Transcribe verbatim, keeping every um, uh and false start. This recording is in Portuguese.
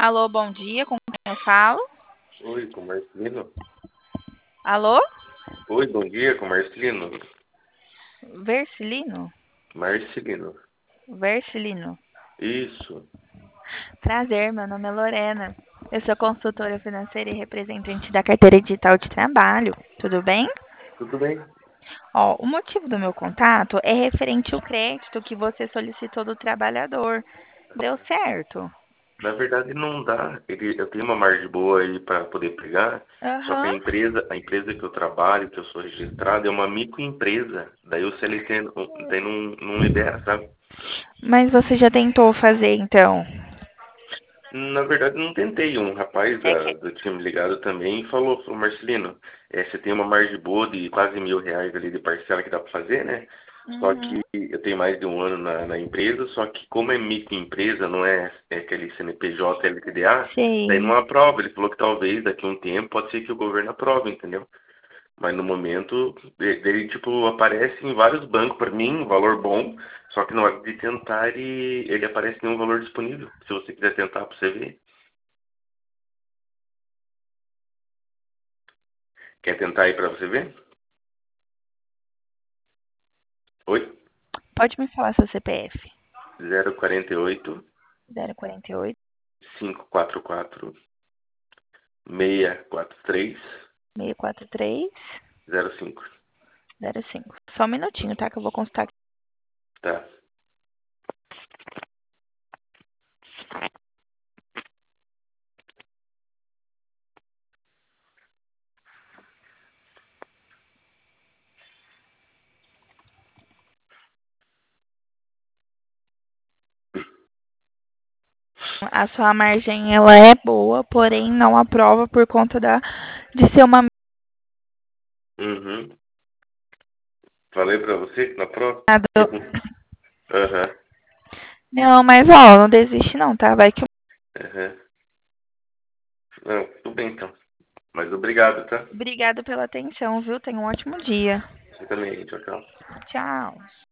Alô, bom dia, com quem eu falo? Oi, com Marcelino. Alô? Oi, bom dia, com Marcelino. Versilino? Marcelino. Versilino. Isso. Prazer, meu nome é Lorena. Eu sou consultora financeira e representante da carteira digital de trabalho. Tudo bem? Tudo bem? Ó, o motivo do meu contato é referente ao crédito que você solicitou do trabalhador. Deu certo? Na verdade não dá. Ele, eu tenho uma margem boa aí para poder pegar, só que a Aham. empresa, a empresa que eu trabalho, que eu sou registrado, é uma microempresa. Daí o C L T não, daí não, não libera, sabe? Mas você já tentou fazer, então? Na verdade não tentei. Um rapaz É da, que... do time ligado também falou, falou, Marcelino, é, você tem uma margem boa de quase mil reais ali de parcela que dá para fazer, né? Só Uhum. que eu tenho mais de um ano na, na empresa, só que como é microempresa, não é, é aquele C N P J, L T D A, daí Sei. não aprova. Ele falou que talvez daqui a um tempo pode ser que o governo aprove, entendeu? Mas no momento, de- dele, tipo, aparece em vários bancos para mim, um valor bom, só que na hora de tentar ele, ele aparece em um valor disponível. Se você quiser tentar para você ver. Quer tentar aí para você ver? Oi? Pode me falar seu C P F? zero quarenta e oito, Zero quarenta e oito, quinhentos e quarenta e quatro, seiscentos e quarenta e três, seiscentos e quarenta e três, zero cinco. zero cinco. Só um minutinho, tá? Que eu vou consultar. Tá. A sua margem ela é boa, porém não aprova por conta da de ser uma Uhum. Falei pra você que na prova? Aham. Não, mas ó, não desiste não, tá? Vai que eu... Aham. Não, tudo bem então. Mas obrigado, tá? Obrigado pela atenção, viu? Tenha um ótimo dia. Você também. Tchau, tchau. Tchau.